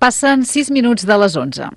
Passen 6 minuts de les 11.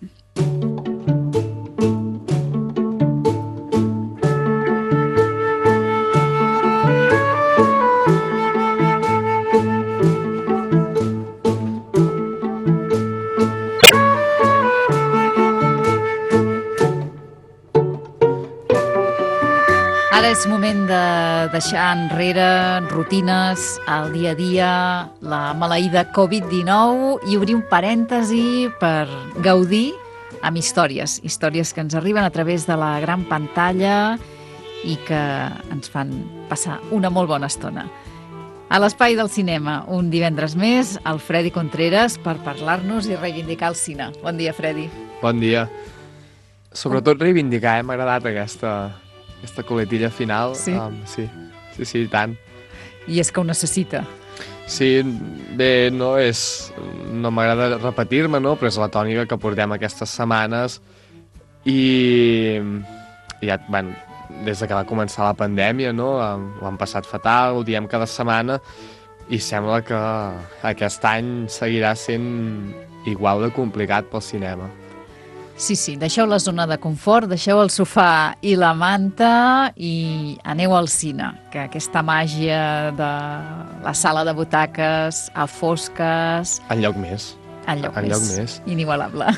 Ara és moment de deixar enrere rutines, el dia a dia, la maleïda Covid-19 i obrir un parèntesi per gaudir amb històries que ens arriben a través de la gran pantalla i que ens fan passar una molt bona estona. A l'Espai del Cinema, un divendres més, el Freddy Contreras per parlar-nos i reivindicar el cine. Bon dia, Freddy. Bon dia. Sobretot reivindicar, m'ha agradat aquesta coletilla final. Sí? Sí, tant. I és que ho necessita. Sí, bé, no m'agrada repetir-me, no? Però és la tònica que portem aquestes setmanes i ja, bueno, des que va començar la pandèmia, no? Ho han passat fatal, ho diem cada setmana i sembla que aquest any seguirà sent igual de complicat pel cinema. Sí, deixeu la zona de confort, deixeu el sofà i la manta i aneu al cine, que aquesta màgia de la sala de butaques a fosques... Enlloc més. Enlloc més. Inigualable.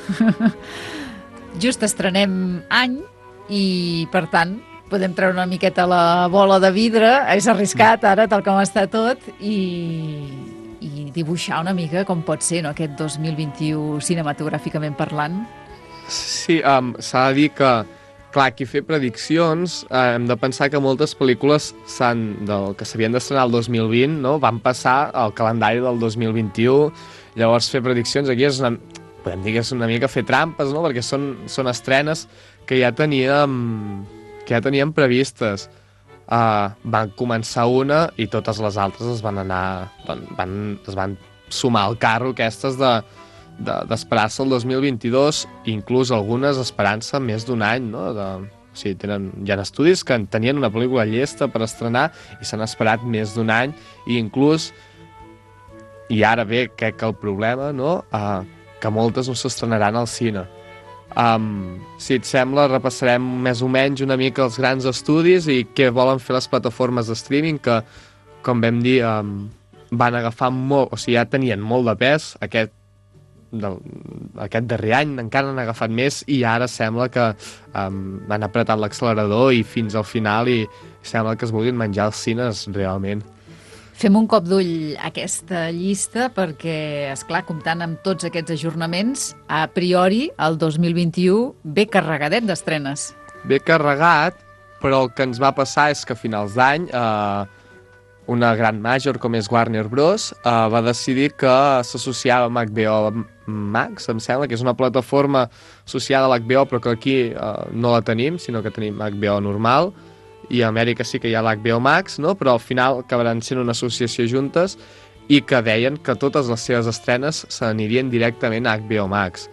Just estrenem any i, per tant, podem treure una miqueta la bola de vidre, és arriscat ara, tal com està tot, i dibuixar una mica com pot ser, no?, aquest 2021 cinematogràficament parlant. Sí, s'ha de dir que, clar, aquí fer prediccions, hem de pensar que moltes pel·lícules que s'havien d'estrenar el 2020, no?, van passar al calendari del 2021, llavors fer prediccions aquí podem dir que és una mica fer trampes, no?, perquè són estrenes que ja teníem previstes. Van començar una i totes les altres es van sumar al carro aquestes d'esperar-se el 2022, inclús algunes esperant-se més d'un any, no? Hi ha estudis que tenien una pel·lícula llesta per estrenar i s'han esperat més d'un any i inclús, i ara ve crec que el problema, no?, que moltes no s'estrenaran al cine. Si et sembla, repassarem més o menys una mica els grans estudis i què volen fer les plataformes de streaming que, com vam dir, van agafar molt, o sigui, ja tenien molt de pes aquest darrer any, encara han agafat més i ara sembla que han apretat l'accelerador i fins al final i sembla que es vulguin menjar els cines realment. Fem un cop d'ull a aquesta llista perquè, esclar, comptant amb tots aquests ajornaments, a priori el 2021 ve carregadet d'estrenes. Ve carregat, però el que ens va passar és que a finals d'any una gran major com és Warner Bros. Va decidir que s'associava amb HBO Max, em sembla, que és una plataforma associada a l'HBO però que aquí no la tenim, sinó que tenim HBO normal, i a Amèrica sí que hi ha l'HBO Max, no? Però al final acabaran sent una associació juntes i que deien que totes les seves estrenes s'anirien directament a HBO Max.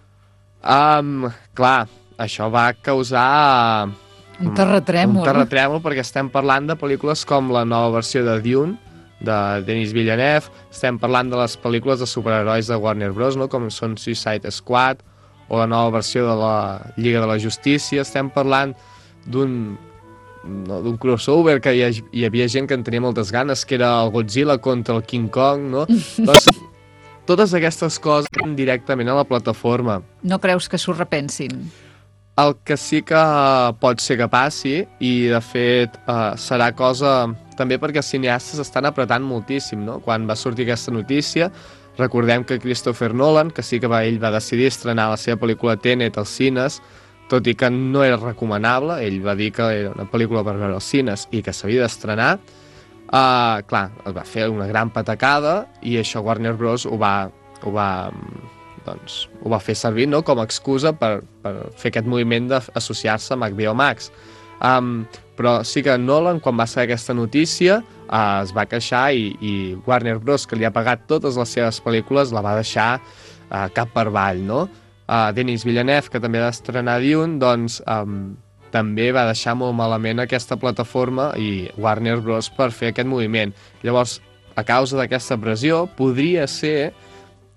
Clar, això va causar un terratrèmol. Un terratrèmol perquè estem parlant de pel·lícules com la nova versió de Dune, de Denis Villeneuve, estem parlant de les pel·lícules de superherois de Warner Bros., no? Com són Suicide Squad o la nova versió de la Lliga de la Justícia, estem parlant d'un crossover que hi havia gent que en tenia moltes ganes, que era el Godzilla contra el King Kong, no? Doncs, totes aquestes coses directament a la plataforma. No creus que s'ho repensin? El que sí que pot ser que passi, i de fet serà cosa també perquè els cineastes estan apretant moltíssim, no? Quan va sortir aquesta notícia, recordem que Christopher Nolan, que sí que ell va decidir estrenar la seva pel·lícula Tenet als cines, tot i que no era recomanable, ell va dir que era una pel·lícula per veure als cines i que s'havia d'estrenar, clar, es va fer una gran patacada i això Warner Bros. ho va fer servir, no?, com a excusa per fer aquest moviment d'associar-se amb HBO Max. Però sí que Nolan, quan va saber aquesta notícia, es va queixar i Warner Bros., que li ha pagat totes les seves pel·lícules, la va deixar cap per avall, no? Denis Villeneuve, que també va estrenar Dune, doncs també va deixar molt malament aquesta plataforma i Warner Bros. Per fer aquest moviment. Llavors, a causa d'aquesta pressió, podria ser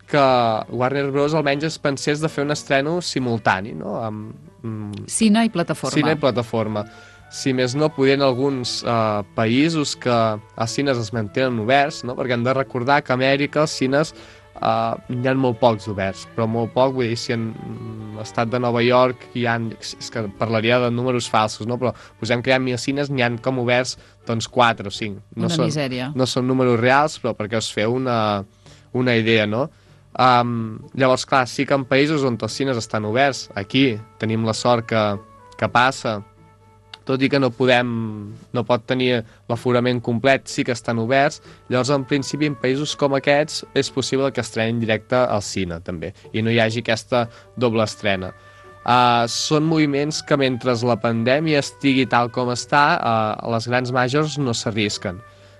que Warner Bros. Almenys es pensés de fer un estreno simultani, no? Cine i plataforma. Cine i plataforma. Si més no, podien alguns països que els cines es mantenen oberts, no? Perquè hem de recordar que a Amèrica els cines n'hi ha molt pocs oberts, però molt poc, vull dir, si en l'estat de Nova York hi ha, és que parlaria de números falsos, no? Però posem que hi ha 1.000 cines, n'hi ha com oberts doncs 4 o 5. No una misèria. No són números reals, però perquè us feu una idea, no? Llavors, clar, sí que en països on els cines estan oberts, aquí tenim la sort que passa, tot i que no pot tenir l'aforament complet, sí que estan oberts. Llavors, en principi, en països com aquests, és possible que estrenin directe al cine, també, i no hi hagi aquesta doble estrena. Són moviments que, mentre la pandèmia estigui tal com està, les grans majors no s'arrisquen.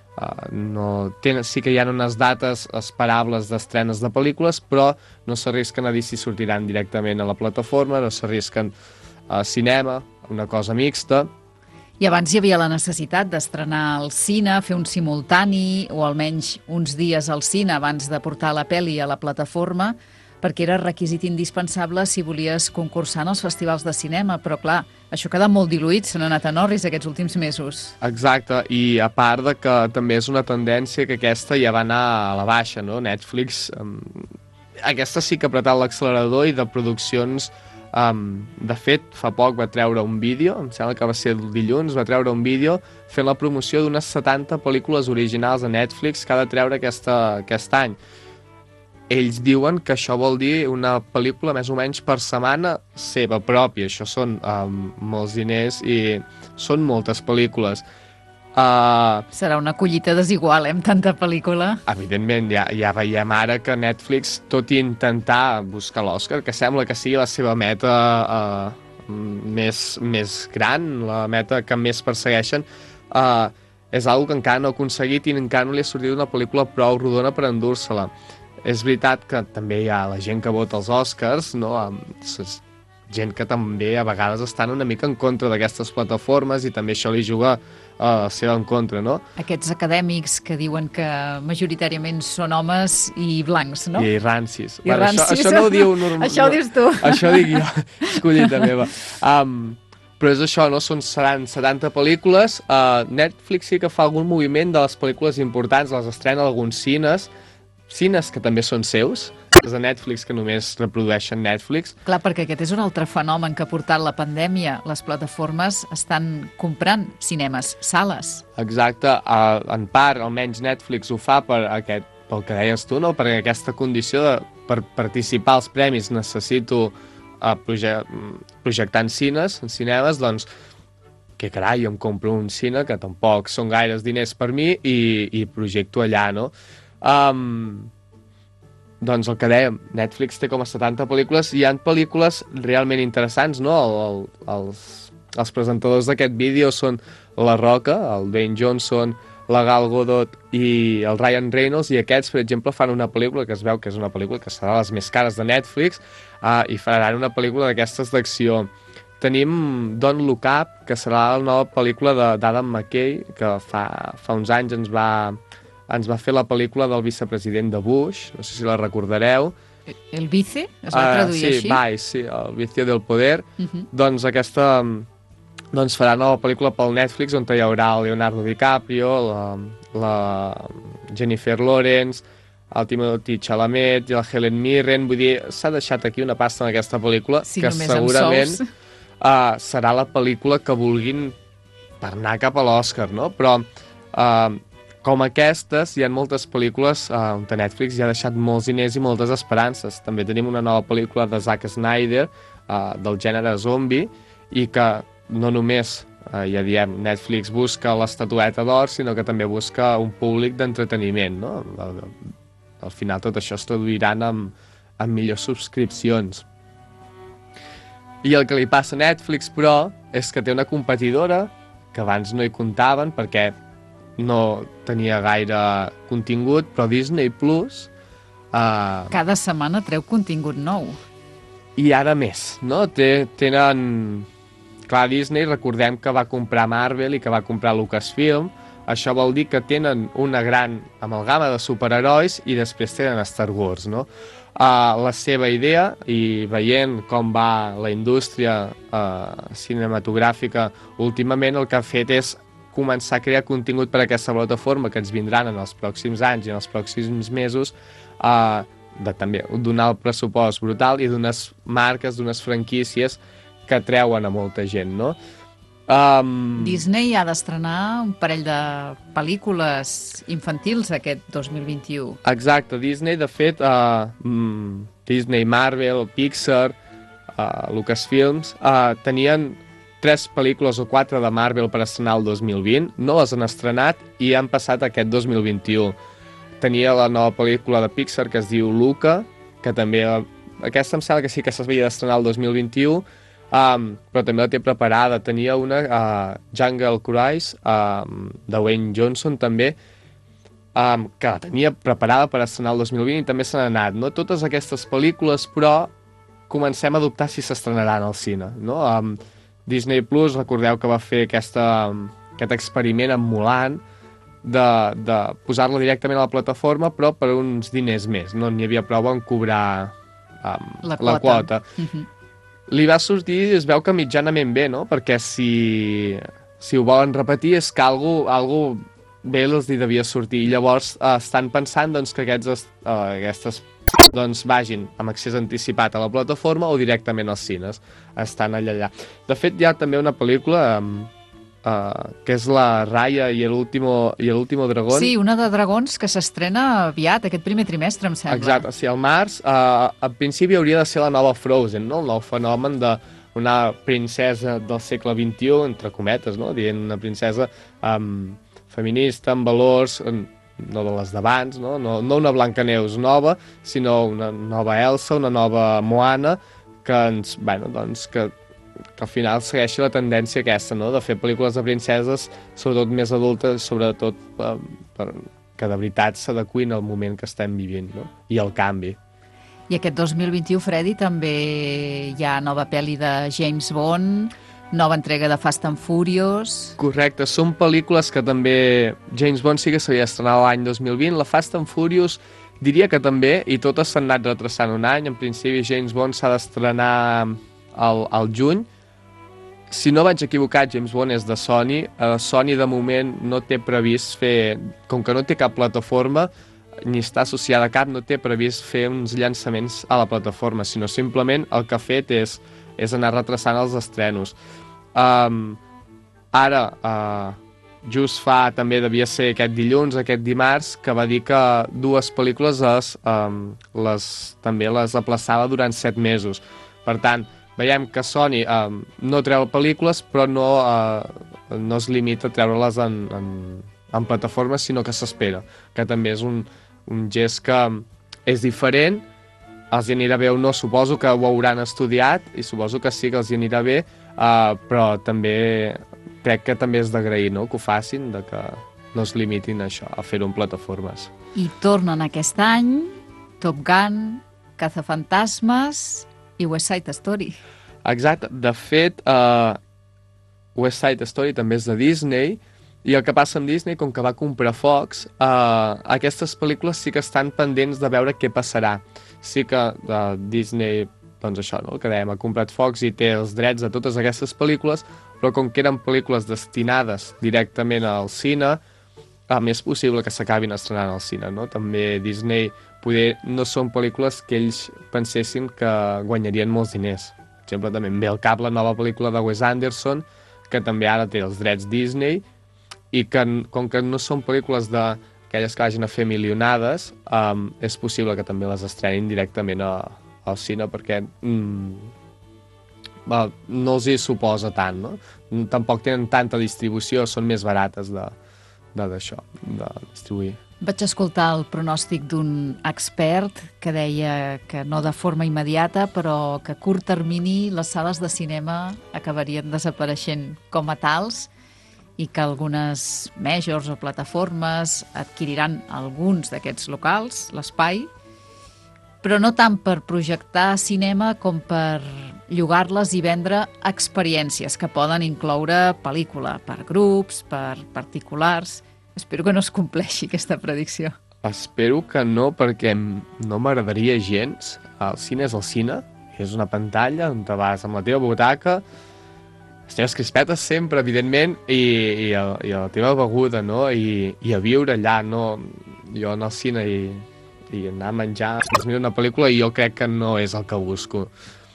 Sí que hi ha unes dates esperables d'estrenes de pel·lícules, però no s'arrisquen a dir si sortiran directament a la plataforma, no s'arrisquen a cinema, una cosa mixta. I abans hi havia la necessitat d'estrenar al cine, fer un simultani o almenys uns dies al cine abans de portar la pel·li a la plataforma, perquè era requisit indispensable si volies concursar en els festivals de cinema, però clar, això queda molt diluït, s'han anat en orris aquests últims mesos. Exacte, i a part de que també és una tendència que aquesta ja va anar a la baixa, no? Netflix, aquesta sí que ha apretat l'accelerador i de produccions. De fet, fa poc va treure un vídeo, em sembla que va ser el dilluns, va treure un vídeo fent la promoció d'unes 70 pel·lícules originals de Netflix que ha de treure aquest any. Ells diuen que això vol dir una pel·lícula més o menys per setmana seva pròpia. Això són molts diners i són moltes pel·lícules. Serà una collita desigual, amb tanta pel·lícula. Evidentment, ja veiem ara que Netflix, tot i intentar buscar l'Oscar, que sembla que sigui la seva meta més gran, la meta que més persegueixen, és una que encara no ha aconseguit i encara no li ha sortit una pel·lícula prou rodona per endur-se-la. És veritat que també hi ha la gent que vota els Oscars, no? Gent que també a vegades estan una mica en contra d'aquestes plataformes i també això li juga a la seva en contra, no? Aquests acadèmics que diuen que majoritàriament són homes i blancs, no? I rancis. Això no ho diu normal. Això ho dius tu. Això ho dic jo, és collita meva. Però és això, no? Seran 70 pel·lícules. Netflix sí que fa algun moviment de les pel·lícules importants, les estrena a alguns cines que també són seus, de Netflix que només reprodueixen Netflix. Clar, perquè aquest és un altre fenomen que ha portat la pandèmia. Les plataformes estan comprant cinemes, sales. Exacte, en part, almenys Netflix ho fa pel que deies tu, no? Perquè aquesta condició per participar als premis necessito projectar en cinemes, doncs que carai, em compro un cine que tampoc són gaires diners per mi i projecto allà, no? Doncs el que dèiem, Netflix té com a 70 pel·lícules i hi ha pel·lícules realment interessants, no? Els presentadors d'aquest vídeo són La Roca, el Dwayne Johnson, la Gal Gadot i el Ryan Reynolds, i aquests, per exemple, fan una pel·lícula que es veu que és una pel·lícula que serà les més cares de Netflix, i faran una pel·lícula d'aquestes d'acció. Tenim Don't Look Up, que serà la nova pel·lícula d'Adam McKay, que fa uns anys ens va fer la pel·lícula del vicepresident de Bush, no sé si la recordareu. El Vice? Es va traduir així? Sí, el Vice del Poder. Doncs aquesta farà nova pel·lícula pel Netflix on hi haurà el Leonardo DiCaprio, la Jennifer Lawrence, el Timothée Chalamet i la Helen Mirren. Vull dir, s'ha deixat aquí una pasta en aquesta pel·lícula que segurament serà la pel·lícula que vulguin per anar cap a l'Oscar, no? Però com aquestes, hi ha moltes pel·lícules on Netflix ja ha deixat molts diners i moltes esperances. També tenim una nova pel·lícula de Zack Snyder, del gènere zombie, i que no només, ja diem, Netflix busca l'estatueta d'or, sinó que també busca un públic d'entreteniment, no? Al final tot això es traduiran en millors subscripcions. I el que li passa a Netflix, però, és que té una competidora que abans no hi comptaven perquè no tenia gaire contingut, però Disney Plus cada setmana treu contingut nou. I ara més, no? Tenen... Clar, Disney, recordem que va comprar Marvel i que va comprar Lucasfilm, Això vol dir que tenen una gran amalgama de superherois i després tenen Star Wars, no? La seva idea, i veient com va la indústria cinematogràfica últimament, el que ha fet és començar a crear contingut per a aquesta plataforma que ens vindran en els pròxims anys i en els pròxims mesos, de també donar el pressupost brutal i d'unes marques, d'unes franquícies que treuen a molta gent, no? Disney ha d'estrenar un parell de pel·lícules infantils aquest 2021. Exacte, Disney, de fet, Disney, Marvel, Pixar, Lucasfilms, tenien 3 pel·lícules o 4 de Marvel per estrenar el 2020, no les han estrenat i han passat aquest 2021. Tenia la nova pel·lícula de Pixar que es diu Luca, que també, aquesta em sembla que sí que s'havia d'estrenar el 2021, però també la té preparada. Tenia una, Jungle Cruise, de Wayne Johnson també, que la tenia preparada per estrenar el 2020 i també se n'ha anat, no? Totes aquestes pel·lícules, però comencem a dubtar si s'estrenaran al cine, no? Disney Plus, recordeu que va fer aquest experiment amb Mulan de posar-la directament a la plataforma, però per uns diners més, no n'hi havia prou en cobrar la quota. Li va sortir, es veu que mitjanament bé, no? Perquè si ho volen repetir és que algú bé els hi devia sortir. I llavors estan pensant doncs, que aquestes vagin amb accés anticipat a la plataforma o directament als cines. Estan allà. De fet, hi ha també una pel·lícula que és la Raya i l'último dragón. Sí, una de dragons que s'estrena aviat, aquest primer trimestre, em sembla. Exacte, sí, al març. Al principi hauria de ser la nova Frozen, no? El nou fenomen d'una princesa del segle XXI, entre cometes, no? Dient una princesa feminista, amb valors, no de les d'abans, no? No una Blancaneus nova, sinó una nova Elsa, una nova Moana, que al final segueixi la tendència aquesta, no? De fer pel·lícules de princeses, sobretot més adultes, sobretot que de veritat s'adequin al moment que estem vivint, no? I al canvi. I aquest 2021, Freddy, també hi ha nova pel·li de James Bond, nova entrega de Fast and Furious... Correcte, són pel·lícules que també James Bond sí que s'havia estrenat l'any 2020, la Fast and Furious diria que també, i totes s'han anat retrasant un any. En principi James Bond s'ha d'estrenar al juny. Si no vaig equivocat, James Bond és de Sony. Sony de moment no té previst fer, com que no té cap plataforma ni està associada a cap, no té previst fer uns llançaments a la plataforma, sinó simplement el que ha fet és anar retrasant els estrenos. Ara, just fa, també devia ser aquest dilluns, aquest dimarts, que va dir que 2 pel·lícules també les aplaçava durant 7 mesos. Per tant, veiem que Sony no treu pel·lícules, però no es limita a treure-les en plataformes, sinó que s'espera, que també és un gest que és diferent. Els hi anirà bé o no, suposo que ho hauran estudiat i suposo que sí que els hi anirà bé, però també crec que també és d'agrair, no?, que ho facin, de que no es limitin a això, a fer-ho en plataformes. I tornen aquest any Top Gun, Cazafantasmes i West Side Story. Exacte. De fet, West Side Story també és de Disney, i el que passa amb Disney, com que va comprar Fox, aquestes pel·lícules sí que estan pendents de veure què passarà. Sí que Disney, doncs això, no?, que dèiem, ha comprat Fox i té els drets de totes aquestes pel·lícules, però com que eren pel·lícules destinades directament al cine, és possible que s'acabin estrenant al cine, no? També Disney, poder no són pel·lícules que ells pensessin que guanyarien molts diners. Per exemple, també em ve al cap la nova pel·lícula de Wes Anderson, que també ara té els drets Disney, i que com que no són pel·lícules d'aquelles que vagin a fer milionades, és possible que també les estrenin directament al cine, perquè no els hi suposa tant, no? Tampoc tenen tanta distribució, són més barates de distribuir. Vaig escoltar el pronòstic d'un expert que deia que no de forma immediata, però que a curt termini les sales de cinema acabarien desapareixent com a tals i que algunes majors o plataformes adquiriran alguns d'aquests locals, l'espai, però no tant per projectar cinema com per llogar-les i vendre experiències que poden incloure pel·lícula per grups, per particulars. Espero que no es compleixi aquesta predicció. Espero que no, perquè no m'agradaria gens. El cine és el cine, és una pantalla on te vas amb la teva butaca, les teves crispetes sempre, evidentment, i la teva beguda, no? I a viure allà, no? Jo anar al cine i anar a menjar, es mira una pel·lícula i jo crec que no és el que busco.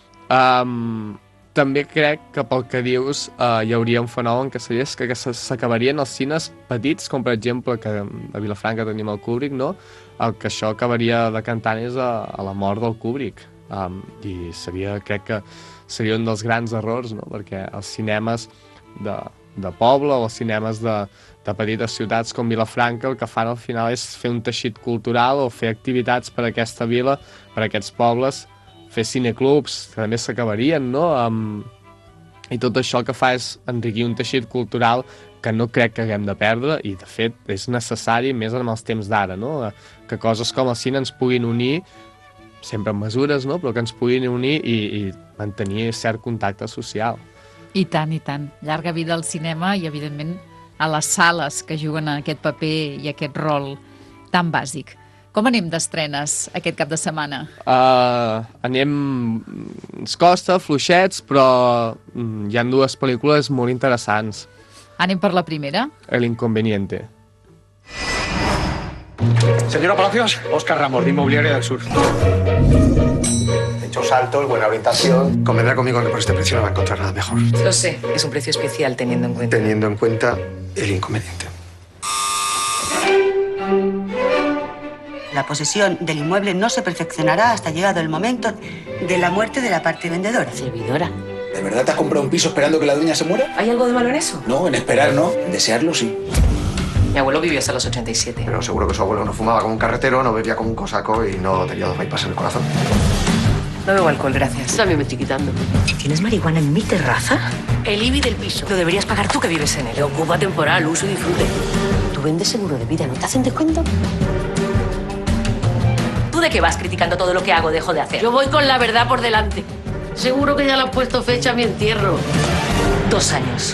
També crec que pel que dius hi hauria un fenomen que seria que s'acabarien els cines petits, com per exemple que a Vilafranca tenim el Kubrick, no? El que això acabaria decantant és a la mort del Kubrick. I crec que seria un dels grans errors, no? Perquè els cinemes de poble o els cinemes de petites ciutats com Vilafranca el que fan al final és fer un teixit cultural o fer activitats per a aquesta vila, per a aquests pobles, fer cineclubs, que també s'acabarien, no? I tot això el que fa és enriquir un teixit cultural que no crec que haguem de perdre i, de fet, és necessari més en els temps d'ara, no? Que coses com el cine ens puguin unir, sempre amb mesures, no? Però que ens puguin unir i mantenir cert contacte social. I tant, i tant. Llarga vida al cinema i, evidentment, a les sales que juguen aquest paper i aquest rol tan bàsic. Com anem d'estrenes aquest cap de setmana? Ens costa, fluixets, però hi ha dues pel·lícules molt interessants. Anem per la primera? El Inconveniente. Señora Palacios, Óscar Ramos, de Inmobiliaria del Sur. Techos altos, buena orientación. Convendrá conmigo que por este precio no va a encontrar nada mejor. Lo sé, es un precio especial teniendo en cuenta. Teniendo en cuenta el inconveniente. La posesión del inmueble no se perfeccionará hasta llegado el momento de la muerte de la parte vendedora. Servidora. ¿De verdad te has comprado un piso esperando que la dueña se muera? ¿Hay algo de malo en eso? No, en esperar no, en desearlo sí. Mi abuelo vivió hasta los 87. Pero seguro que su abuelo no fumaba como un carretero, no bebía como un cosaco y no tenía 2 bypass en el corazón. No bebo alcohol, gracias. También me estoy quitando. ¿Tienes marihuana en mi terraza? El IBI del piso. Lo deberías pagar tú que vives en él. Que ocupa temporal, uso y disfrute. Tú vendes seguro de vida, ¿no te hacen descuento? ¿Tú de qué vas criticando todo lo que hago o dejo de hacer? Yo voy con la verdad por delante. Seguro que ya le has puesto fecha a mi entierro. 2 años.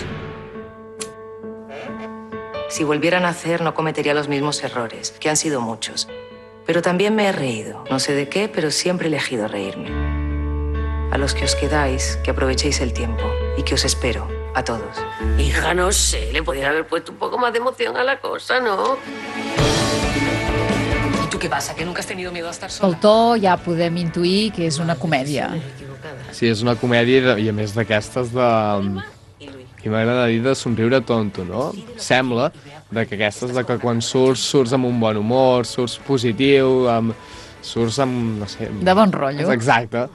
Si volviera a nacer, no cometería los mismos errores, que han sido muchos. Pero también me he reído. No sé de qué, pero siempre he elegido reírme. A los que os quedáis, que aprovechéis el tiempo y que os espero, a todos. Hija, no sé, le podrían haber puesto un poco más de emoción a la cosa, ¿no? ¿Y tú qué pasa, que nunca has tenido miedo a estar sola? Pel to ja podem intuir que és una comèdia. Sí, és una comèdia i a més d'aquestes i m'agrada dir de somriure tonto, no? Sembla que aquestes de que quan surts amb un bon humor, surts positiu, surts amb, no sé... De bon rotllo. Exacte.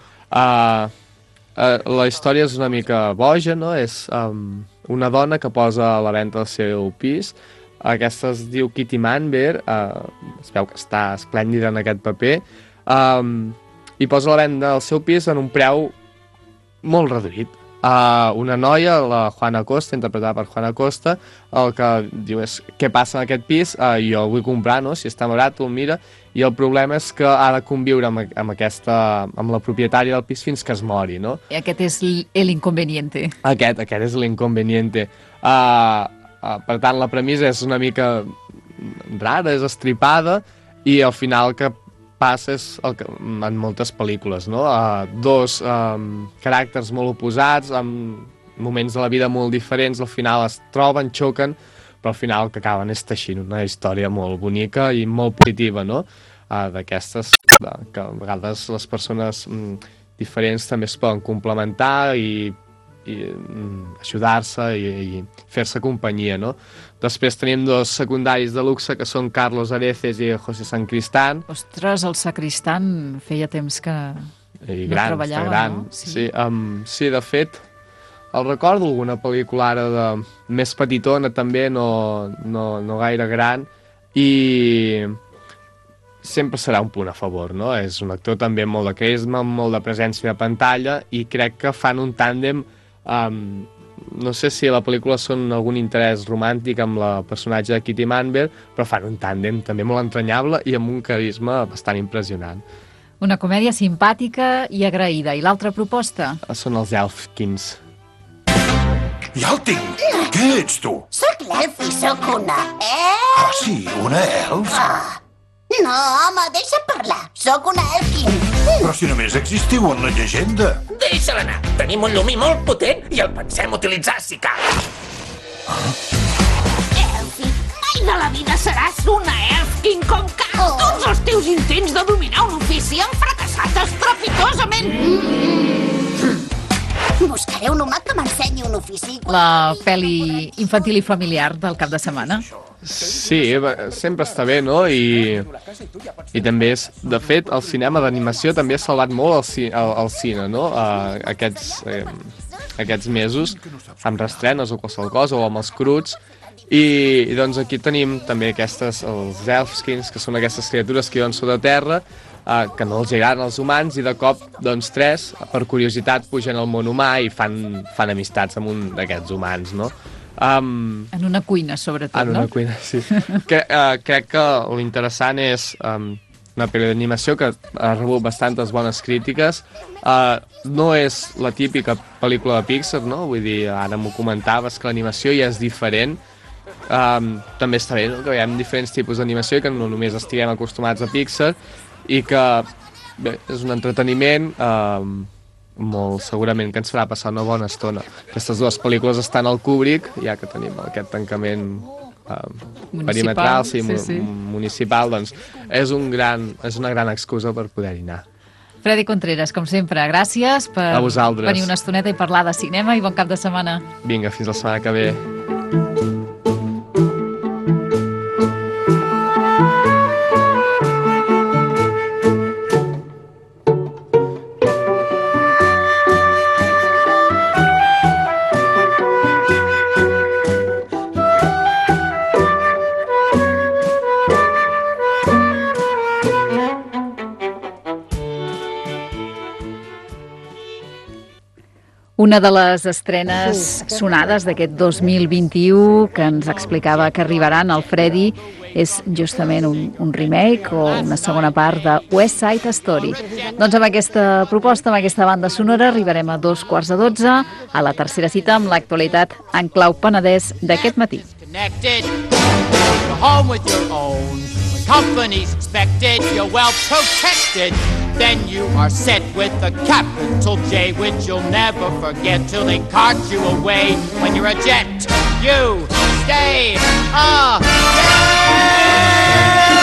La història és una mica boja, no? És una dona que posa a la venda el seu pis. Aquesta es diu Kitty Manber, es veu que està esplèndida en aquest paper, i posa a la venda el seu pis en un preu molt reduït. Una noia, la Juana Costa, interpretada per Juana Costa, el que diu és què passa en aquest pis, jo el vull comprar, no? Si està barat, el mira, i el problema és que ha de conviure amb la propietària del pis fins que es mori, no? I aquest és l'inconveniente. Aquest és l'inconveniente. Per tant, la premissa és una mica rara, és estripada, i al final que passa és en moltes pel·lícules, no? Dos caràcters molt oposats, amb moments de la vida molt diferents, al final es troben, xoquen, però al final el que acaben és teixint una història molt bonica i molt positiva, no? D'aquestes que a vegades les persones diferents també es poden complementar i ajudar-se i fer-se companyia, no? Després tenim 2 secundaris de luxe que són Carlos Areces i José Sancristán. Ostres, el Sacristán feia temps que no treballava, gran. No? Sí, de fet, el recordo alguna pel·lícula ara més petitona també, no gaire gran, i sempre serà un punt a favor, no? És un actor també amb molt de carisma, amb molt de presència de pantalla, i crec que fan un tàndem. No sé si a la pel·lícula són algun interès romàntic amb la personatge de Kitty Manber, però fan un tàndem també molt entranyable i amb un carisma bastant impressionant. Una comèdia simpàtica i agraïda. I l'altra proposta? Són els Elfkins. Ja el tinc. Què ets, tu? Soc l'elf i soc una Ah, sí, una elf? No, home, deixa parlar. Soc una elfin. Però si només existiu en la llegenda. Deixa-la anar. Tenim un llumí molt potent i el pensem utilitzar si cal. Elfi, mai de la vida seràs una elfkin com cal. Tots els teus intents de dominar un ofici han fracassat estrepitosament. Buscaré un humà que m'ensenyi un ofici. La pel·li infantil i familiar del cap de setmana. Sí, sempre està bé, no? I també és... De fet, el cinema d'animació també ha salvat molt el cine, no? Aquests mesos, amb reestrenes o qualsevol cosa, o amb els Cruts. I doncs aquí tenim també els Elfskins, que són aquestes criatures que viuen sota terra, que no els agraden els humans, i de cop, doncs, 3, per curiositat, pugen al món humà i fan amistats amb un d'aquests humans, no? En una cuina, sobretot, no? En una cuina, sí. Crec que l'interessant és una pel·li d'animació que ha rebut bastantes bones crítiques. No és la típica pel·lícula de Pixar, no? Vull dir, ara m'ho comentaves, que l'animació ja és diferent. També està bé, no? Que hi ha diferents tipus d'animació i que no només estiguem acostumats a Pixar, i que bé, és un entreteniment molt segurament que ens farà passar una bona estona. Aquestes dues pel·lícules estan al Kubrick, ja que tenim aquest tancament perimetral, municipal, doncs és una gran excusa per poder-hi anar. Freddy Contreras, com sempre, gràcies per venir una estoneta i parlar de cinema, i bon cap de setmana. Vinga, fins la setmana que ve. Una de les estrenes sonades d'aquest 2021 que ens explicava que arribaran al Freddy és justament un remake o una segona part de West Side Story. Doncs amb aquesta proposta, amb aquesta banda sonora, arribarem a 2:15, a la tercera cita amb l'actualitat en clau Penedès d'aquest matí. Company's expected, you're well protected. Then you are set with a capital J, which you'll never forget till they cart you away. When you're a jet, you stay a jet.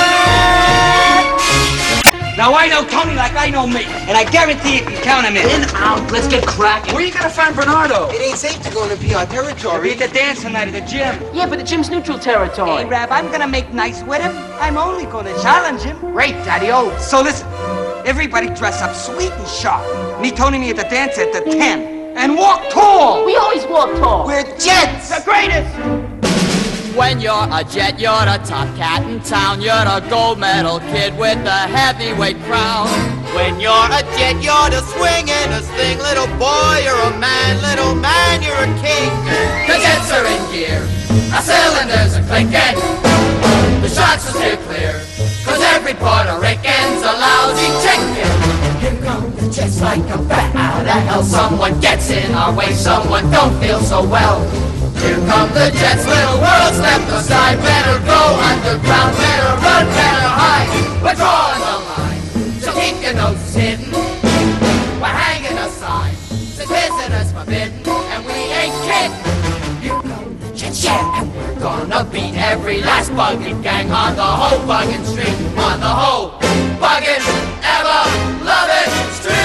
Now I know Tony like I know me, and I guarantee you can count him in. In, out, let's get cracking. Where you gonna find Bernardo? It ain't safe to go into PR territory. We'll be at the dance tonight at the gym. Yeah, but the gym's neutral territory. Hey, Rab, I'm gonna make nice with him. I'm only gonna challenge him. Great, Daddy-O. So listen, everybody dress up sweet and sharp. Meet Tony me at the dance at the 10. And walk tall. We always walk tall. We're jets. The greatest. When you're a jet, you're the top cat in town. You're the gold medal kid with the heavyweight crown. When you're a jet, you're the swingin'est thing. Little boy, you're a man. Little man, you're a king. The jets are in gear. Our cylinders are clinking. The shots are steer clear. Cause every Puerto Rican's a lousy chicken. Here come the jets like a bat out of hell. Someone gets in our way. Someone don't feel so well. Here come the jets, little world, step aside. Better go underground, better run, better hide. We're drawing the line, so keep your noses hidden. We're hanging a sign, says visitors forbidden, and we ain't kidding. Here come the jets, yeah, and we're gonna beat every last buggin' gang on the whole buggin' street. On the whole buggin' ever lovin' street.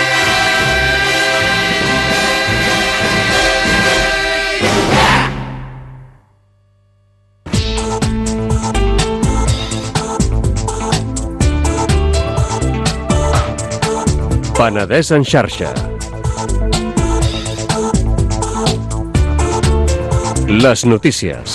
Penedès en xarxa. Les notícies.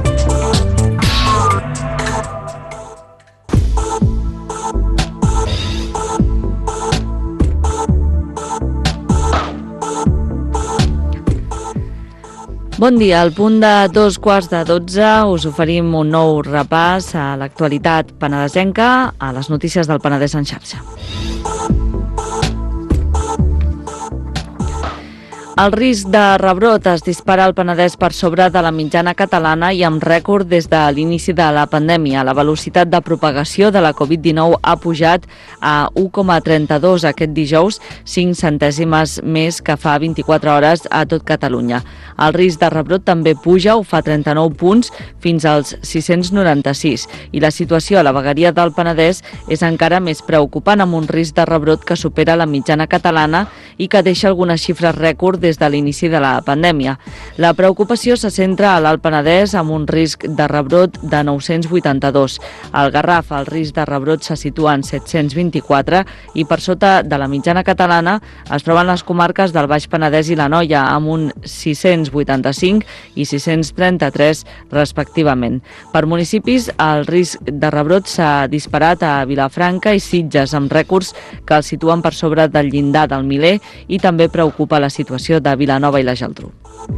Bon dia, al punt de 2:15 us oferim un nou repàs a l'actualitat penedesenca, a les notícies del Penedès en xarxa. El risc de rebrot es dispara al Penedès per sobre de la mitjana catalana i amb rècord des de l'inici de la pandèmia. La velocitat de propagació de la Covid-19 ha pujat a 1,32 aquest dijous, 5 centèsimes més que fa 24 hores a tot Catalunya. El risc de rebrot també puja, ho fa 39 punts, fins als 696. I la situació a la vegueria del Penedès és encara més preocupant, amb un risc de rebrot que supera la mitjana catalana i que deixa algunes xifres rècord des de l'inici de la pandèmia. La preocupació se centra a l'Alt Penedès amb un risc de rebrot de 982. Al Garraf el risc de rebrot se situa en 724 i per sota de la mitjana catalana es troben les comarques del Baix Penedès i l'Anoia amb un 685 i 633 respectivament. Per municipis el risc de rebrot s'ha disparat a Vilafranca i Sitges amb rècords que els situen per sobre del llindar del miler i també preocupa la situació de Vilanova i la Geltrú.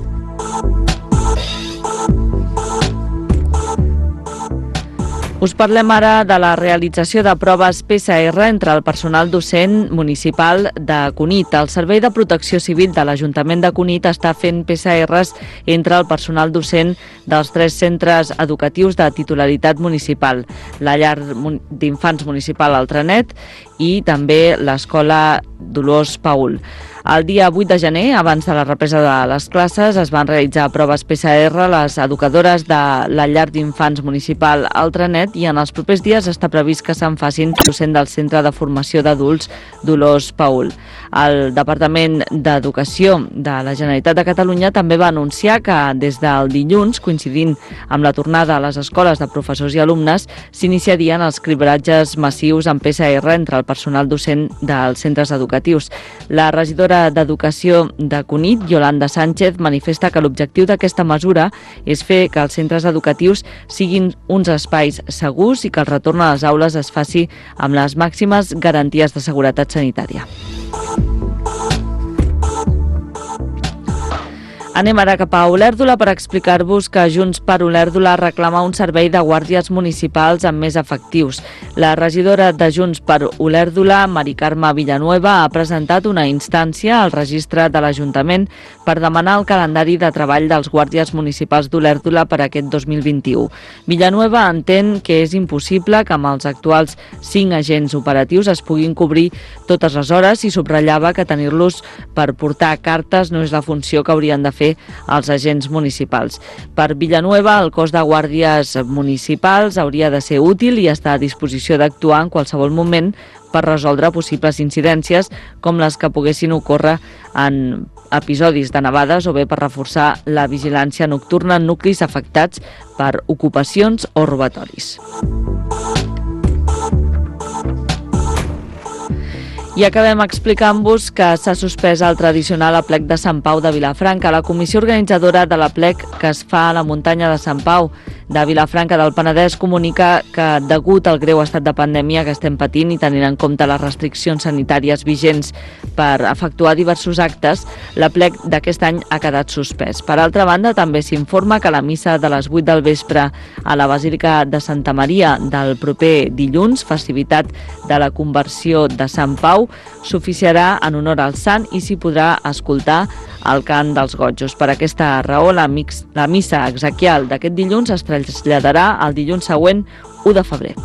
Us parlem ara de la realització de proves PCR entre el personal docent municipal de Cunit. El Servei de Protecció Civil de l'Ajuntament de Cunit està fent PCRs entre el personal docent dels 3 centres educatius de titularitat municipal, la llar d'infants municipal Altranet i també l'escola Dolors Paül. El dia 8 de gener, abans de la represa de les classes, es van realitzar proves PCR a les educadores de la llar d'infants municipal Altranet i en els propers dies està previst que se'n facin docent del Centre de Formació d'Adults Dolors Paül. El Departament d'Educació de la Generalitat de Catalunya també va anunciar que des del dilluns, coincidint amb la tornada a les escoles de professors i alumnes, s'iniciarien els cribratges massius en PCR entre el personal docent dels centres educatius. La regidora d'Educació de Cunit, Yolanda Sánchez, manifesta que l'objectiu d'aquesta mesura és fer que els centres educatius siguin uns espais segurs i que el retorn a les aules es faci amb les màximes garanties de seguretat sanitària. Anem ara cap a Olèrdola per explicar-vos que Junts per Olèrdola reclama un servei de guàrdies municipals amb més efectius. La regidora de Junts per Olèrdola, Mari Carme Villanueva, ha presentat una instància al registre de l'Ajuntament per demanar el calendari de treball dels guàrdies municipals d'Olèrdola per aquest 2021. Villanueva entén que és impossible que amb els actuals 5 agents operatius es puguin cobrir totes les hores i subratllava que tenir-los per portar cartes no és la funció que haurien de fer els agents municipals. Per Villanueva, el cos de guàrdies municipals hauria de ser útil i està a disposició d'actuar en qualsevol moment per resoldre possibles incidències com les que poguessin ocórrer en episodis de nevades o bé per reforçar la vigilància nocturna en nuclis afectats per ocupacions o robatoris. I acabem explicant-vos que s'ha suspès el tradicional aplec de Sant Pau de Vilafranca. La comissió organitzadora de l'aplec que es fa a la muntanya de Sant Pau de Vilafranca del Penedès comunica que degut al greu estat de pandèmia que estem patint i tenint en compte les restriccions sanitàries vigents per efectuar diversos actes, l'aplec d'aquest any ha quedat suspès. Per altra banda, també s'informa que la missa de les 8 del vespre a la Basílica de Santa Maria del proper dilluns, festivitat de la conversió de Sant Pau, s'oficiarà en honor al sant i s'hi podrà escoltar el cant dels gotjos. Per aquesta raó, la missa exequial d'aquest dilluns es traslladarà al dilluns següent, 1 de febrer.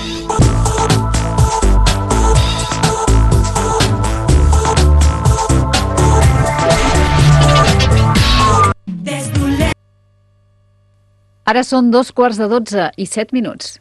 Ara són 12:15 i 7 minuts.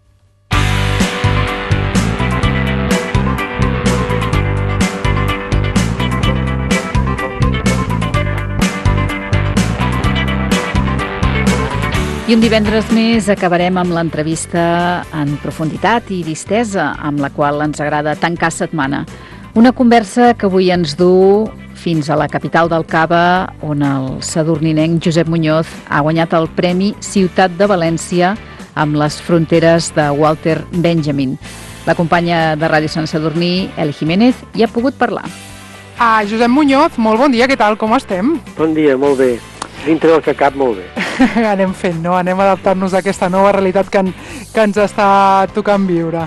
I un divendres més acabarem amb l'entrevista en profunditat i distesa amb la qual ens agrada tancar setmana. Una conversa que avui ens du fins a la capital del Cava, on el sadurninenc Josep Muñoz ha guanyat el Premi Ciutat de València amb les fronteres de Walter Benjamin. La companya de Ràdio Sant Sadurní, Eli Jiménez, hi ha pogut parlar. Josep Muñoz, molt bon dia, què tal, com estem? Bon dia, molt bé. Dintre del que cap, molt bé. Anem fent, no? Anem a adaptar-nos a aquesta nova realitat que ens està tocant viure.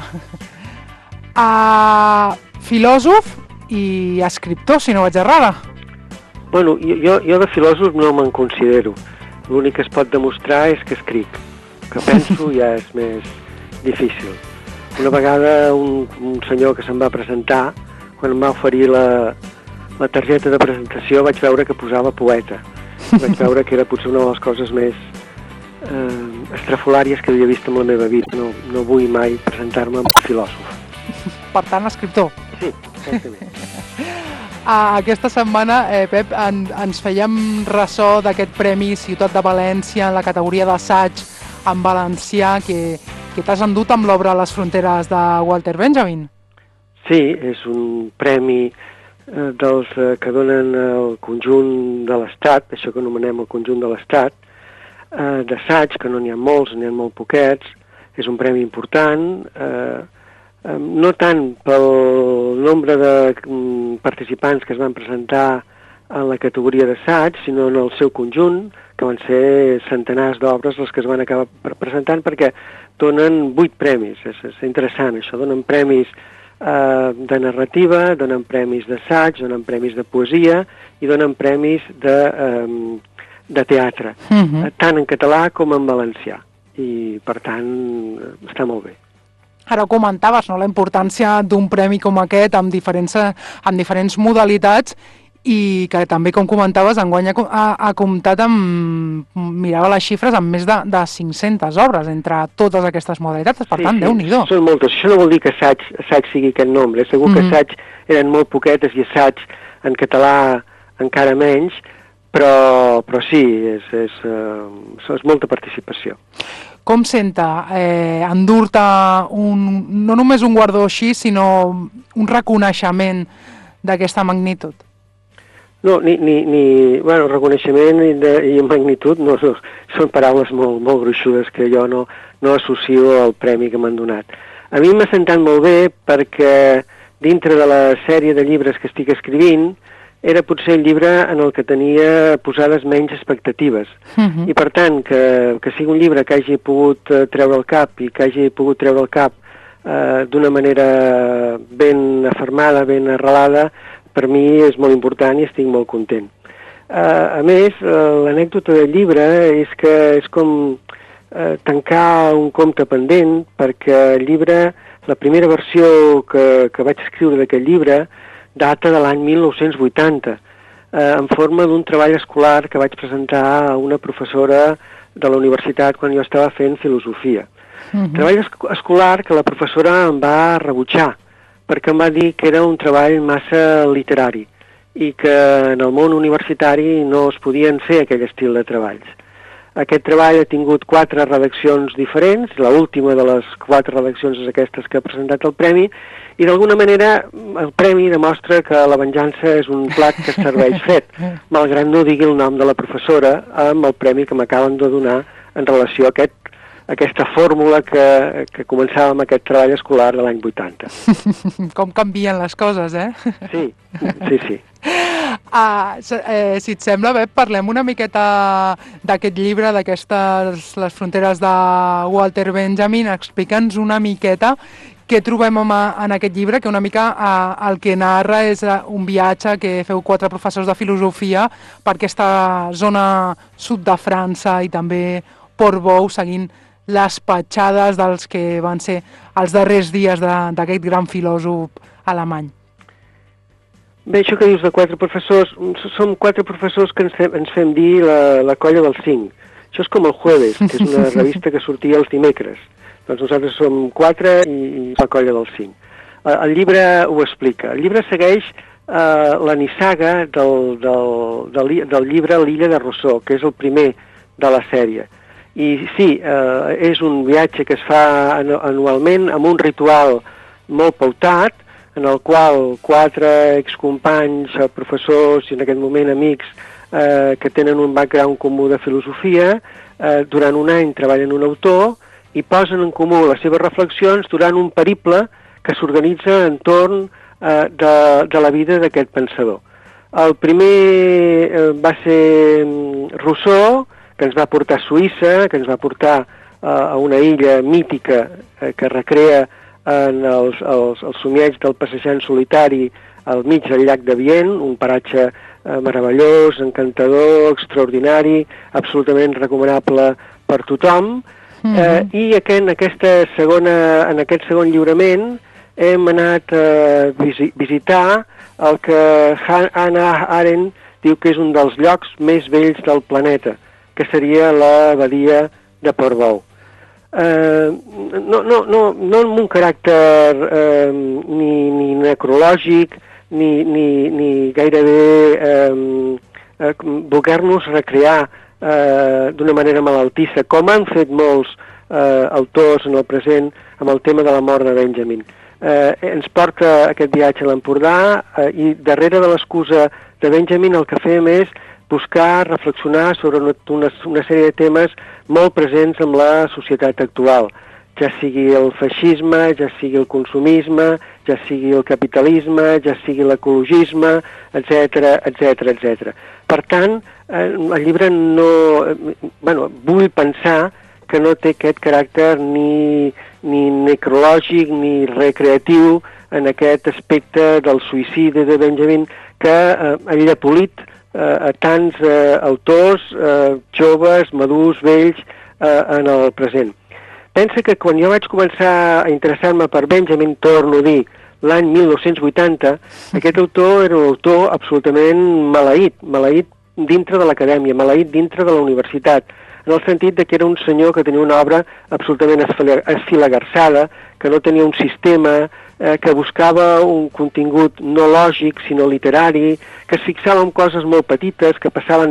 Filòsof i escriptor, si no vaig errada. Bueno, jo de filòsof no me'n considero. L'únic que es pot demostrar és que escric. Que penso ja és més difícil. Una vegada un senyor que se'm va presentar, quan em va oferir la targeta de presentació, vaig veure que posava poeta. Vaig veure que era potser una de les coses més estrafolàries que havia vist en la meva vida. No vull mai presentar-me amb un filòsof. Per tant, escriptor. Sí, exactament. Aquesta setmana, Pep, ens fèiem ressò d'aquest Premi Ciutat de València en la categoria d'assaig en valencià que t'has endut amb l'obra Les fronteres de Walter Benjamin. Sí, és un premi dels que donen el conjunt de l'Estat, això que anomenem el conjunt de l'Estat, d'assaig, que no n'hi ha molts, n'hi ha molt poquets. És un premi important, no tant pel nombre de participants que es van presentar en la categoria d'assaig, sinó en el seu conjunt, que van ser centenars d'obres les que es van acabar presentant, perquè donen 8 premis. És interessant, això. Donen premis de narrativa, donen premis d'assaig, donen premis de poesia i donen premis de teatre, tant en català com en valencià. I, per tant, està molt bé. Ara ho comentaves, no?, la importància d'un premi com aquest amb diferents modalitats i que també, com comentaves, enguany ha comptat amb, mirava les xifres, amb més de 500 obres entre totes aquestes modalitats. Per tant, Déu-n'hi-do. Són moltes. Això no vol dir que assaig sigui aquest nombre. Segur que assaig eren molt poquetes i assaig en català encara menys, però sí, és molta participació. Com senta endur-te no només un guardó així, sinó un reconeixement d'aquesta magnitud? No, bueno, reconeixement i magnitud no, són paraules molt gruixudes que jo no associo al premi que m'han donat. A mi m'ha sentat molt bé perquè dintre de la sèrie de llibres que estic escrivint era potser el llibre en el que tenia posades menys expectatives. I per tant, que sigui un llibre que hagi pogut treure el cap i que hagi pogut treure el cap d'una manera ben afermada, ben arrelada, per mi és molt important i estic molt content. A més, l'anècdota del llibre és que és com tancar un compte pendent, perquè el llibre, la primera versió que vaig escriure d'aquest llibre data de l'any 1980, en forma d'un treball escolar que vaig presentar a una professora de la universitat quan jo estava fent filosofia. Treball escolar que la professora em va rebutjar, perquè em va dir que era un treball massa literari i que en el món universitari no es podien fer aquell estil de treballs. Aquest treball ha tingut 4 redaccions diferents, l'última de les 4 redaccions és aquestes que ha presentat el premi, i d'alguna manera el premi demostra que la venjança és un plat que es serveix fet, malgrat no digui el nom de la professora amb el premi que m'acaben de donar en relació a aquesta fórmula que començava amb aquest treball escolar de l'any 80. Com canvien les coses, eh? Sí. Si et sembla, Pep, parlem una miqueta d'aquest llibre, d'aquestes Les fronteres de Walter Benjamin. Explica'ns una miqueta què trobem en aquest llibre, que una mica el que narra és un viatge que feu 4 professors de filosofia per aquesta zona sud de França i també Portbou, seguint les petjades dels que van ser els darrers dies d'aquest gran filòsof alemany. Bé, això que dius de 4 professors, som 4 professors que ens fem dir la colla dels 5. Això és com el Jueves, que és una revista que sortia els dimecres. Doncs nosaltres som 4 i la colla dels 5. El llibre ho explica. El llibre segueix la nissaga del llibre L'illa de Rousseau, que és el primer de la sèrie. I sí, és un viatge que es fa anualment amb un ritual molt pautat, en el qual 4 excompanys, professors i en aquest moment amics que tenen un background comú de filosofia, durant un any treballen un autor i posen en comú les seves reflexions durant un periple que s'organitza entorn de la vida d'aquest pensador. El primer va ser Rousseau, que ens va portar a Suïssa, que ens va portar a una illa mítica que recrea en els somieig del passejant solitari al mig del llac de Vienne, un paratge meravellós, encantador, extraordinari, absolutament recomanable per tothom. I en aquest segon lliurament hem anat a visitar el que Hannah Arendt diu que és un dels llocs més bells del planeta, que seria l'abadia de Portbou. No amb un caràcter ni necrològic, ni gairebé voler-nos recrear d'una manera malaltissa, com han fet molts autors en el present amb el tema de la mort de Benjamin. Ens porta aquest viatge a l'Empordà i darrere de l'excusa de Benjamin el que fem és buscar, reflexionar sobre una sèrie de temes molt presents en la societat actual, ja sigui el feixisme, ja sigui el consumisme, ja sigui el capitalisme, ja sigui l'ecologisme, etc. Per tant, el llibre vull pensar que no té aquest caràcter ni necrològic ni recreatiu en aquest aspecte del suïcidi de Benjamin que ha llepolit a tants autors joves, madurs, vells en el present. Pensa que quan jo vaig començar a interessar-me per Benjamin, torno a dir, l'any 1980, aquest autor era un autor absolutament maleït dintre de l'acadèmia, maleït dintre de la universitat, en el sentit de que era un senyor que tenia una obra absolutament esfilagarçada, que no tenia un sistema, que buscava un contingut no lògic, sinó literari, que es fixava en coses molt petites, que passaven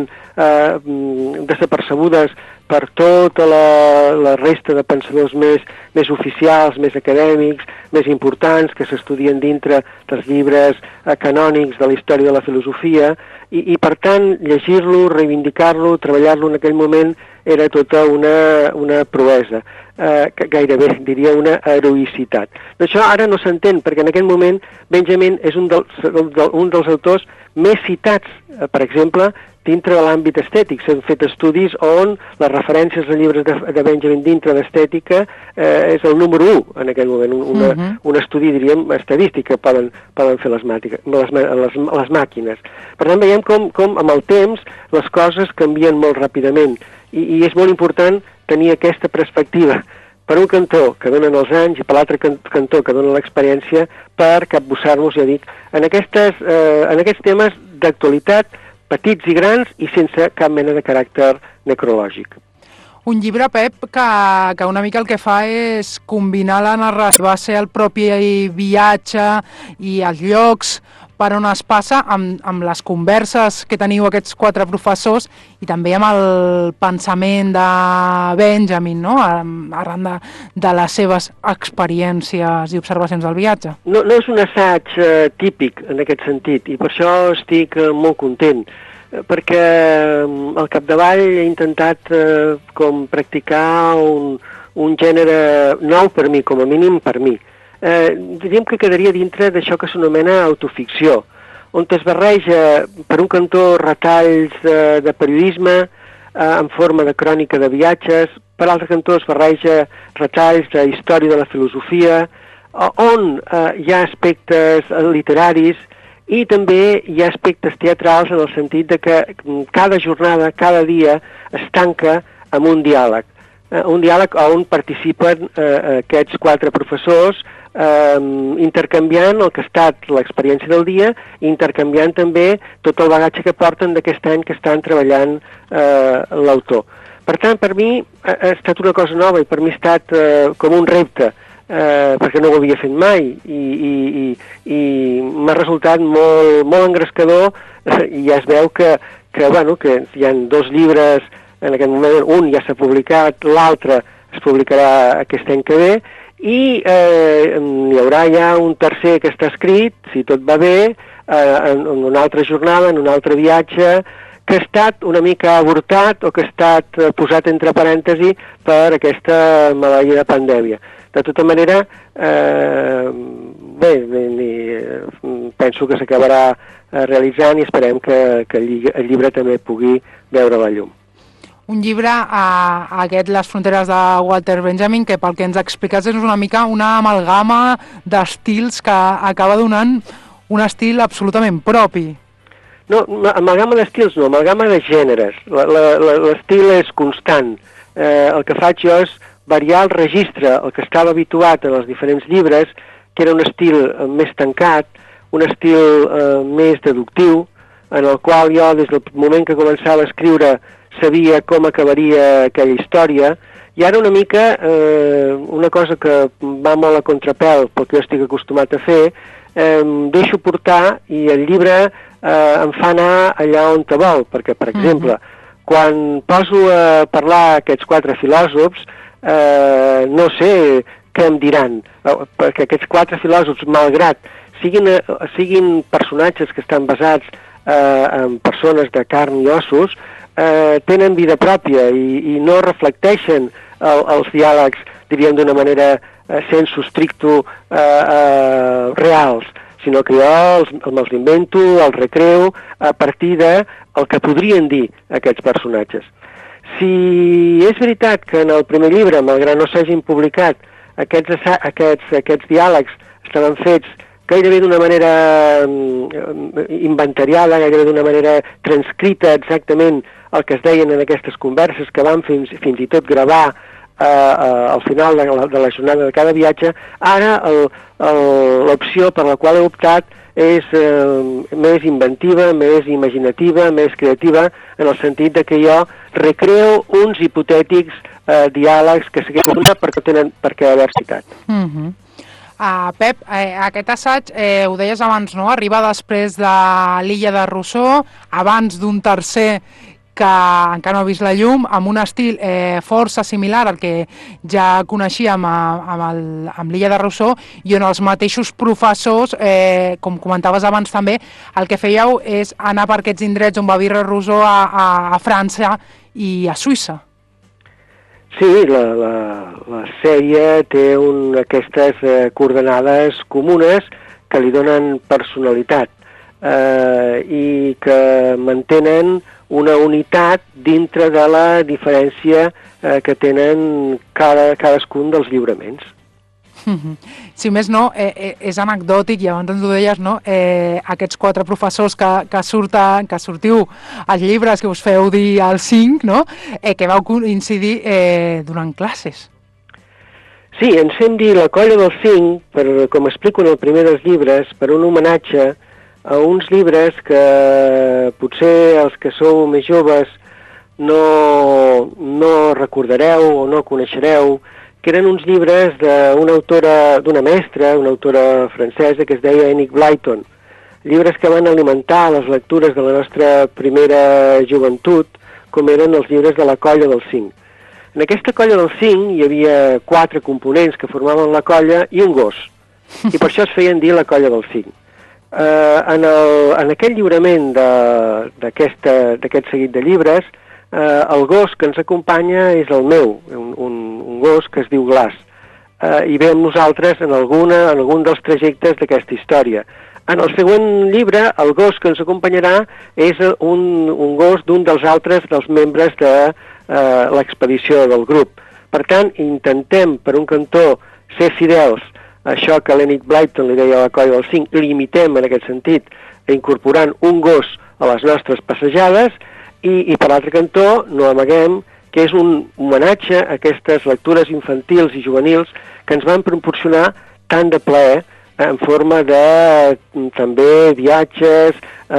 desapercebudes per tota la resta de pensadors més oficials, més acadèmics, més importants, que s'estudien dintre dels llibres canònics de la història de la filosofia, i per tant, llegir-lo, reivindicar-lo, treballar-lo en aquell moment era tota una proesa, que gairebé diria una heroïcitat. Això ara no s'entén, perquè en aquell moment Benjamin és un dels autors més citats, per exemple, dintre de l'àmbit estètic. S'han fet estudis on les referències als llibres de Benjamin dintre d'estètica és el número 1 en aquell moment, un estudi, diríem, estadístic que poden fer les màquines. Per tant, veiem com amb el temps les coses canvien molt ràpidament i és molt important tenir aquesta perspectiva. Per un cantó que donen els anys i per l'altre cantó que donen l'experiència per capbussar-nos, ja dic, en aquests temes d'actualitat petits i grans i sense cap mena de caràcter necrològic. Un llibre, Pep, que una mica el que fa és combinar la narració, va ser el propi viatge i els llocs per on es passa amb les converses que teniu aquests 4 professors i també amb el pensament de Benjamin, no? Arran de les seves experiències i observacions del viatge. No és un assaig típic en aquest sentit i per això estic molt content, perquè al capdavall he intentat com practicar un gènere nou per mi, com a mínim per mi. Diríem que quedaria dintre d'això que s'anomena autoficció, on es barreja per un cantó retalls de periodisme en forma de crònica de viatges, per l'altre cantó es barreja retalls de història de la filosofia, on hi ha aspectes literaris i també hi ha aspectes teatrals en el sentit de que cada jornada, cada dia es tanca amb un diàleg on participen aquests 4 professors intercanviant el que ha estat l'experiència del dia i intercanviant també tot el bagatge que porten d'aquest any que estan treballant l'autor. Per tant, per mi ha estat una cosa nova i per mi ha estat com un repte, perquè no ho havia fet mai i m'ha resultat molt engrescador i ja es veu que hi ha 2 llibres en aquest moment, un ja s'ha publicat, l'altre es publicarà aquest any que ve i hi haurà ja un tercer que està escrit, si tot va bé, en una altra jornada, en un altre viatge, que ha estat una mica avortat o que ha estat posat entre parèntesi per aquesta maleïda pandèmia. De tota manera, penso que s'acabarà realitzant i esperem que el llibre també pugui veure la llum. Un llibre, aquest Les fronteres de Walter Benjamin, que pel que ens expliques és una mica una amalgama d'estils que acaba donant un estil absolutament propi. No, amalgama d'estils no, amalgama de gèneres. L'estil és constant. El que faig jo és variar el registre, el que estava habituat en els diferents llibres, que era un estil més tancat, un estil més deductiu, en el qual jo, des del moment que començava a escriure, sabia com acabaria aquella història, i ara una mica, una cosa que va molt a contrapèl pel que jo estic acostumat a fer, deixo portar i el llibre em fa anar allà on te vol, perquè, per exemple, quan poso a parlar aquests 4 filòsofs, no sé què em diran, perquè aquests 4 filòsofs, malgrat siguin personatges que estan basats en persones de carn i ossos, tenen vida pròpia i no reflecteixen els diàlegs, diríem d'una manera sensu stricto reals, sinó que jo me'ls invento, els recreo a partir del que podrien dir aquests personatges. Si és veritat que en el primer llibre, malgrat no s'hagin publicat, aquests diàlegs estaven fets gairebé d'una manera inventariada, gairebé d'una manera transcrita exactament el que es deien en aquestes converses, que vam fins i tot gravar al final de la jornada de cada viatge, ara l'opció per la qual he optat és més inventiva, més imaginativa, més creativa, en el sentit de que jo recreo uns hipotètics diàlegs que s'haguessin donat perquè tenen per què haver citat. Pep, aquest assaig, ho deies abans, no? Arriba després de l'Illa de Rousseau, abans d'un tercer que encara no ha vist la llum, amb un estil força similar al que ja coneixíem amb l'Illa de Rousseau, i on els mateixos professors, com comentaves abans també, el que fèieu és anar per aquests indrets on va viure Rousseau a França i a Suïssa. Sí, la sèrie té aquestes coordenades comunes que li donen personalitat i que mantenen una unitat dintre de la diferència que tenen cadascun dels lliuraments. Si més no, és anecdòtic, i abans ens ho deies, no? Aquests 4 professors que sortiu als llibres, que us feu dir als 5, no? Que vau coincidir durant classes. Sí, ens fem dir la Colla dels 5, com explico en el primer dels llibres, per un homenatge a uns llibres que potser els que sou més joves no recordareu o no coneixereu, que eren uns llibres d'una autora, d'una mestra, una autora francesa que es deia Enid Blyton. Llibres que van alimentar les lectures de la nostra primera joventut, com eren els llibres de la Colla dels 5. En aquesta Colla dels 5 hi havia 4 components que formaven la colla i un gos, i per això es feien dir la Colla dels 5. En aquest lliurament d'aquest seguit de llibres, el gos que ens acompanya és el meu, un gos que es diu Glass, i ve amb nosaltres en algun dels trajectes d'aquesta història. En el següent llibre, el gos que ens acompanyarà és un gos d'un dels altres dels membres de l'expedició del grup. Per tant, intentem, per un cantó, ser fidels a això que l'Enid Blyton li deia a la Colla dels 5, l'imitem en aquest sentit, incorporant un gos a les nostres passejades, i per l'altre cantó no amaguem que és un homenatge a aquestes lectures infantils i juvenils que ens van proporcionar tant de plaer en forma de també viatges,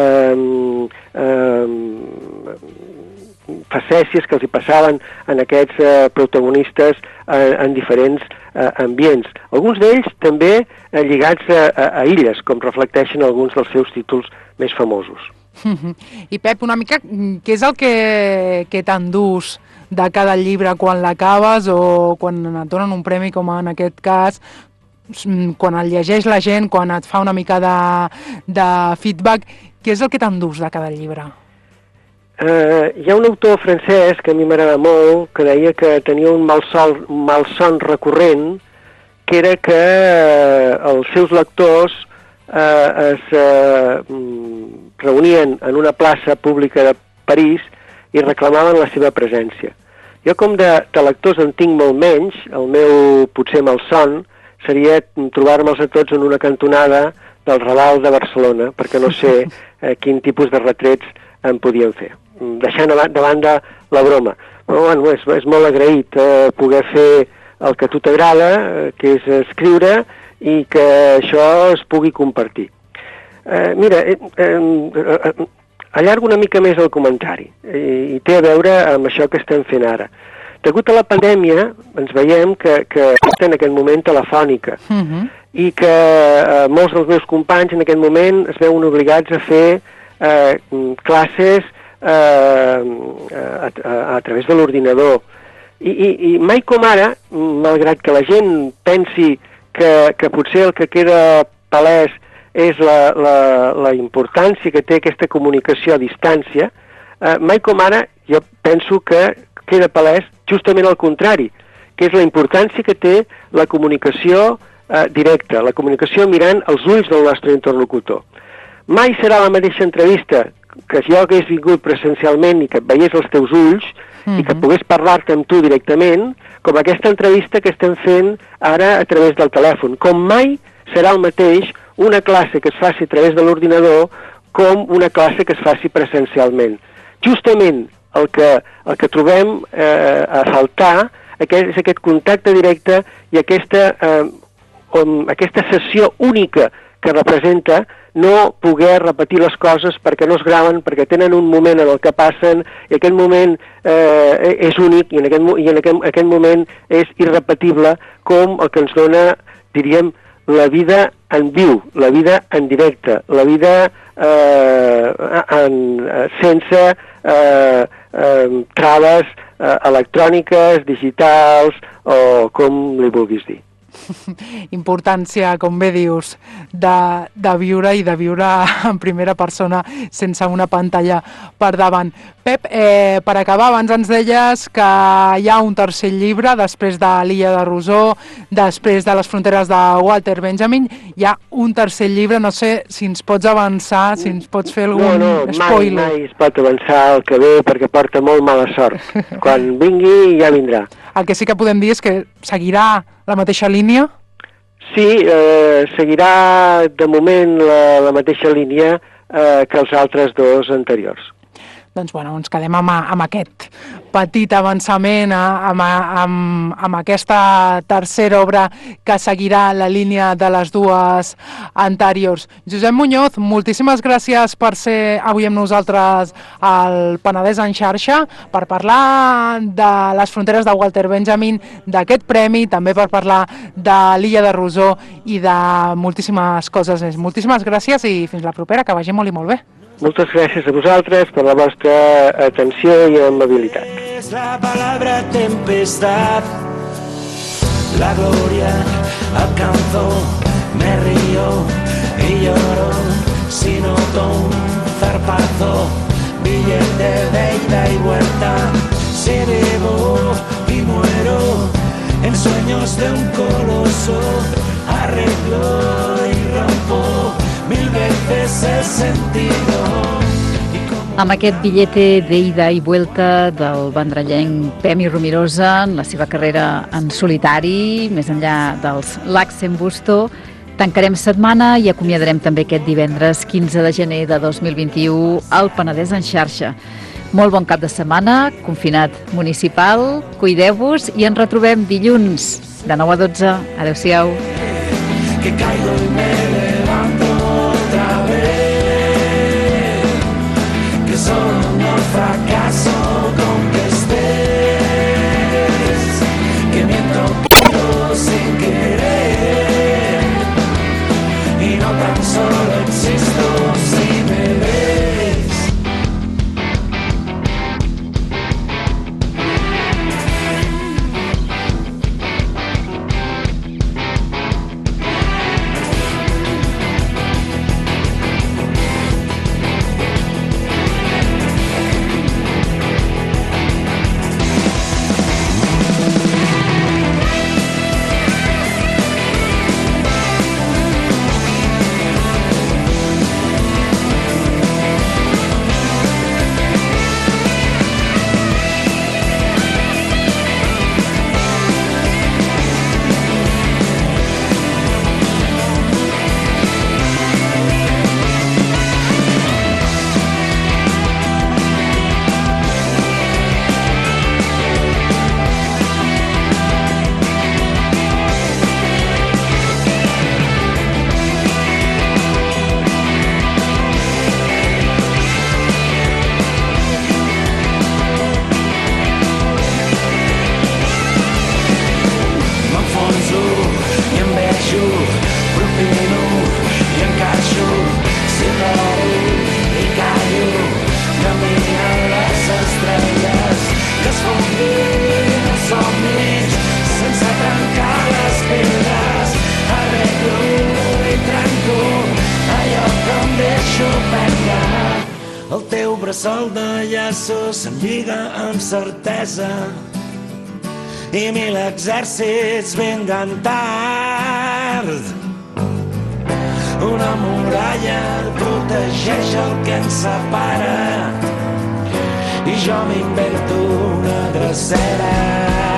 facècies que els hi passaven en aquests protagonistes en diferents ambients. Alguns d'ells també lligats a illes, com reflecteixen alguns dels seus títols més famosos. I Pep, una mica, què és el que t'endús de cada llibre quan l'acabes o quan et donen un premi, com en aquest cas, quan el llegeix la gent, quan et fa una mica de feedback, què és el que t'endús de cada llibre? Hi ha un autor francès que a mi m'agrada molt, que deia que tenia un malson recurrent, que era que els seus lectors es reunien en una plaça pública de París i reclamaven la seva presència. Jo, com de lectors en tinc molt menys, el meu potser malson seria trobar-me'ls a tots en una cantonada del Raval de Barcelona, perquè no sé quin tipus de retrets en podien fer. Deixant de banda la broma. Però bueno, és molt agraït poder fer el que a tu t'agrada, que és escriure, i que això es pugui compartir. Mira, allargo una mica més el comentari, i té a veure amb això que estem fent ara. Degut a la pandèmia, ens veiem que en aquest moment telefònica, i que molts dels meus companys en aquest moment es veuen obligats a fer classes a través de l'ordinador. I mai com ara, malgrat que la gent pensi que potser el que queda palès és la importància que té aquesta comunicació a distància, mai com ara jo penso que queda palès justament el contrari, que és la importància que té la comunicació directa, la comunicació mirant els ulls del nostre interlocutor. Mai serà la mateixa entrevista que si jo hagués vingut presencialment i que et veiés els teus ulls i que pogués parlar-te amb tu directament, com aquesta entrevista que estem fent ara a través del telèfon. Com mai serà el mateix una classe que es faci a través de l'ordinador com una classe que es faci presencialment. Justament el que trobem a faltar és aquest contacte directe i aquesta sessió única que representa no poder repetir les coses perquè no es graven, perquè tenen un moment en el que passen, i aquest moment és únic, i en aquest moment és irrepetible, com el que ens dona, diríem, la vida en viu, la vida en directe, la vida sense traves electròniques, digitals, o com li vulguis dir. Importància, com bé dius, de viure i de viure en primera persona sense una pantalla per davant. Pep, per acabar, abans ens deies que hi ha un tercer llibre després de l'Illa de Rosó, després de les fronteres de Walter Benjamin, hi ha un tercer llibre, no sé si ens pots avançar, si ens pots fer algun spoiler. Mai es pot avançar el que ve perquè porta molt mala sort. Quan vingui ja vindrà. El que sí que podem dir és que seguirà la mateixa línia? Sí, seguirà de moment la mateixa línia que els altres dos anteriors. Doncs bueno, ens quedem amb aquest petit avançament, amb aquesta tercera obra que seguirà la línia de les dues anteriors. Josep Muñoz, moltíssimes gràcies per ser avui amb nosaltres al Penedès en xarxa, per parlar de les fronteres de Walter Benjamin, d'aquest premi, també per parlar de l'Illa de Rosó i de moltíssimes coses més. Moltíssimes gràcies i fins la propera, que vagi molt i molt bé. Moltes gràcies a vosaltres per la vostra atenció i amabilitat. Es la palabra tempestad, la gloria alcanzó, me río y lloro, si noto un zarpazo, billete de ida y vuelta, si vivo y muero, en sueños de un coloso, arreglo y rompo mil veces el sentido. Amb aquest billete d'ida i vuelta del vendrellenc Pemi Romirosa en la seva carrera en solitari, més enllà dels L'Axen-Busto, tancarem setmana i acomiadarem també aquest divendres 15 de gener de 2021 al Penedès en xarxa. Molt bon cap de setmana, confinat municipal, cuideu-vos i ens retrobem dilluns de 9 a 12. Adéu-siau. Que caigo y me levanto otra vez, que solo no fracaso con que estés, que miento pero sin querer, y no tan solo existo si me ves. el teu bressol de llaço s'enlliga amb certesa i 1000 exèrcits vinguen tard. Una muralla protegeix el que ens separa i jo m'invento una drecera.